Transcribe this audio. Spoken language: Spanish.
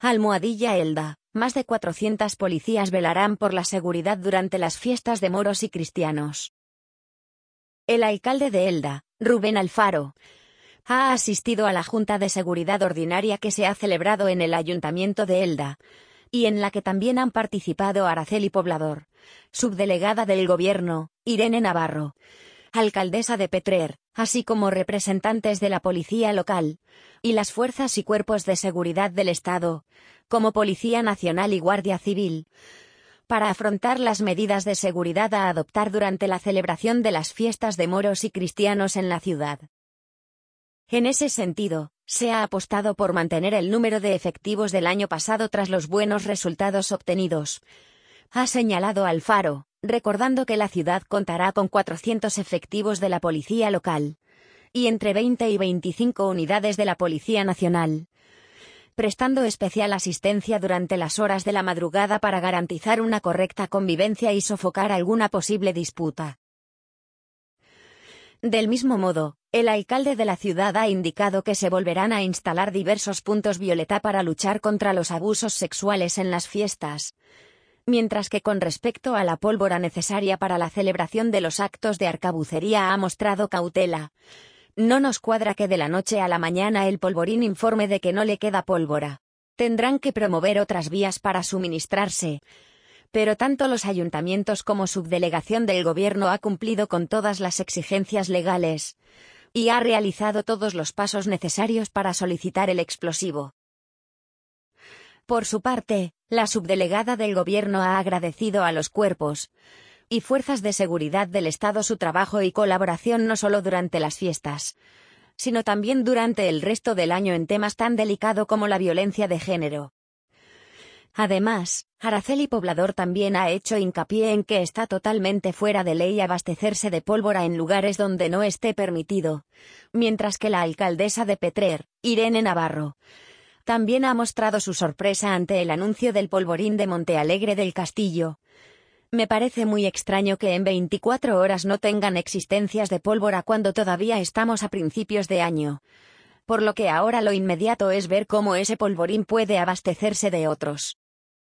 Almohadilla Elda, más de 400 policías velarán por la seguridad durante las fiestas de moros y cristianos. El alcalde de Elda, Rubén Alfaro, ha asistido a la Junta de Seguridad Ordinaria que se ha celebrado en el Ayuntamiento de Elda, y en la que también han participado Araceli Poblador, subdelegada del Gobierno, Irene Navarro, alcaldesa de Petrer, así como representantes de la policía local, y las fuerzas y cuerpos de seguridad del Estado, como Policía Nacional y Guardia Civil, para afrontar las medidas de seguridad a adoptar durante la celebración de las fiestas de moros y cristianos en la ciudad. En ese sentido, se ha apostado por mantener el número de efectivos del año pasado tras los buenos resultados obtenidos, ha señalado Alfaro, recordando que la ciudad contará con 400 efectivos de la policía local, y entre 20 y 25 unidades de la Policía Nacional, prestando especial asistencia durante las horas de la madrugada para garantizar una correcta convivencia y sofocar alguna posible disputa. Del mismo modo, el alcalde de la ciudad ha indicado que se volverán a instalar diversos puntos violeta para luchar contra los abusos sexuales en las fiestas, mientras que con respecto a la pólvora necesaria para la celebración de los actos de arcabucería ha mostrado cautela. No nos cuadra que de la noche a la mañana el polvorín informe de que no le queda pólvora. Tendrán que promover otras vías para suministrarse. Pero tanto los ayuntamientos como subdelegación del gobierno ha cumplido con todas las exigencias legales y ha realizado todos los pasos necesarios para solicitar el explosivo. Por su parte, la subdelegada del gobierno ha agradecido a los cuerpos y fuerzas de seguridad del Estado su trabajo y colaboración no solo durante las fiestas, sino también durante el resto del año en temas tan delicados como la violencia de género. Además, Araceli Poblador también ha hecho hincapié en que está totalmente fuera de ley abastecerse de pólvora en lugares donde no esté permitido, mientras que la alcaldesa de Petrer, Irene Navarro, también ha mostrado su sorpresa ante el anuncio del polvorín de Montealegre del Castillo. Me parece muy extraño que en 24 horas no tengan existencias de pólvora cuando todavía estamos a principios de año, por lo que ahora lo inmediato es ver cómo ese polvorín puede abastecerse de otros.